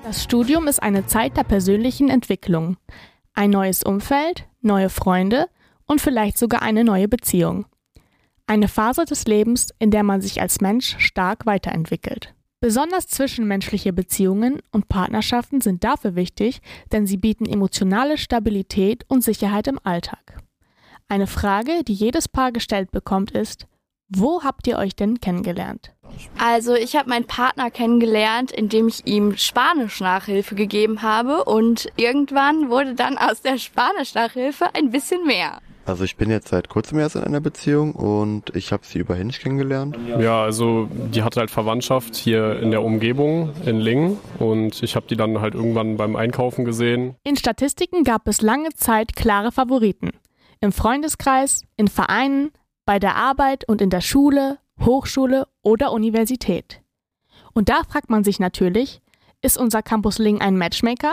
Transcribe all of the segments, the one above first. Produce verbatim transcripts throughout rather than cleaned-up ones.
Das Studium ist eine Zeit der persönlichen Entwicklung. Ein neues Umfeld, neue Freunde und vielleicht sogar eine neue Beziehung. Eine Phase des Lebens, in der man sich als Mensch stark weiterentwickelt. Besonders zwischenmenschliche Beziehungen und Partnerschaften sind dafür wichtig, denn sie bieten emotionale Stabilität und Sicherheit im Alltag. Eine Frage, die jedes Paar gestellt bekommt, ist: Wo habt ihr euch denn kennengelernt? Also ich habe meinen Partner kennengelernt, indem ich ihm Spanisch-Nachhilfe gegeben habe und irgendwann wurde dann aus der Spanisch-Nachhilfe ein bisschen mehr. Also ich bin jetzt seit kurzem erst in einer Beziehung und ich habe sie über Hinge kennengelernt. Ja, also die hatte halt Verwandtschaft hier in der Umgebung in Lingen und ich habe die dann halt irgendwann beim Einkaufen gesehen. In Statistiken gab es lange Zeit klare Favoriten. Im Freundeskreis, in Vereinen, bei der Arbeit und in der Schule, Hochschule oder Universität. Und da fragt man sich natürlich, ist unser Campus Lingen ein Matchmaker?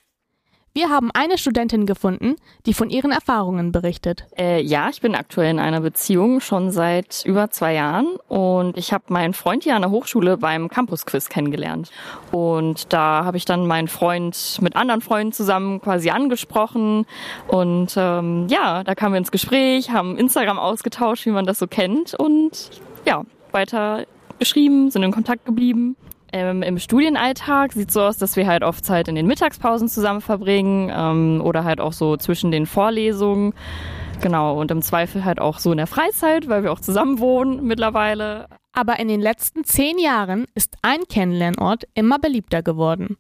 Wir haben eine Studentin gefunden, die von ihren Erfahrungen berichtet. Äh, ja, ich bin aktuell in einer Beziehung, schon seit über zwei Jahren. Und ich habe meinen Freund hier an der Hochschule beim Campus-Quiz kennengelernt. Und da habe ich dann meinen Freund mit anderen Freunden zusammen quasi angesprochen. Und ähm, ja, da kamen wir ins Gespräch, haben Instagram ausgetauscht, wie man das so kennt. Und ja, weiter geschrieben, sind in Kontakt geblieben. Ähm, Im Studienalltag sieht es so aus, dass wir halt oft Zeit in den Mittagspausen zusammen verbringen ähm, oder halt auch so zwischen den Vorlesungen. Genau, und im Zweifel halt auch so in der Freizeit, weil wir auch zusammen wohnen mittlerweile. Aber in den letzten zehn Jahren ist ein Kennenlernort immer beliebter geworden.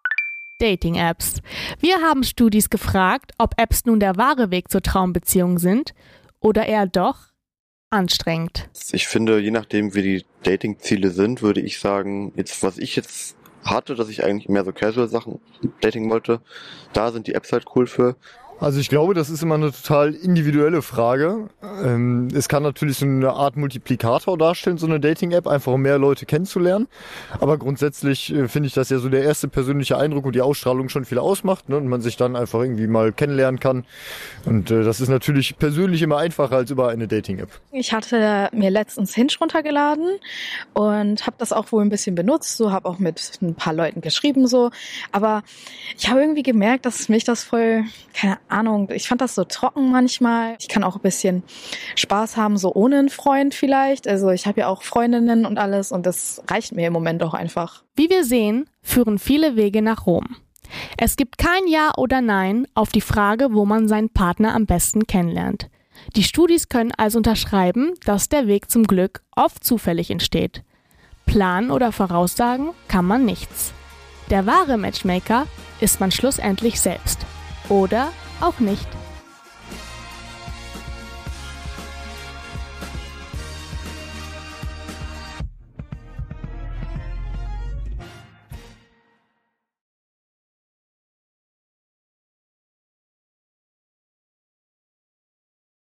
Dating-Apps. Wir haben Studis gefragt, ob Apps nun der wahre Weg zur Traumbeziehung sind oder eher doch anstrengend. Ich finde, je nachdem wie die Dating-Ziele sind, würde ich sagen, jetzt was ich jetzt hatte, dass ich eigentlich mehr so Casual-Sachen dating wollte, da sind die Apps halt cool für. Also ich glaube, das ist immer eine total individuelle Frage. Ähm, es kann natürlich so eine Art Multiplikator darstellen, so eine Dating-App, einfach um mehr Leute kennenzulernen. Aber grundsätzlich äh, finde ich, dass ja so der erste persönliche Eindruck und die Ausstrahlung schon viel ausmacht, ne? Und man sich dann einfach irgendwie mal kennenlernen kann. Und äh, das ist natürlich persönlich immer einfacher als über eine Dating-App. Ich hatte mir letztens Hinge runtergeladen und habe das auch wohl ein bisschen benutzt, so habe auch mit ein paar Leuten geschrieben so. Aber ich habe irgendwie gemerkt, dass mich das voll, keine Ahnung, ich fand das so trocken manchmal. Ich kann auch ein bisschen Spaß haben, so ohne einen Freund vielleicht. Also ich habe ja auch Freundinnen und alles und das reicht mir im Moment auch einfach. Wie wir sehen, führen viele Wege nach Rom. Es gibt kein Ja oder Nein auf die Frage, wo man seinen Partner am besten kennenlernt. Die Studis können also unterschreiben, dass der Weg zum Glück oft zufällig entsteht. Planen oder voraussagen kann man nichts. Der wahre Matchmaker ist man schlussendlich selbst. Oder auch nicht.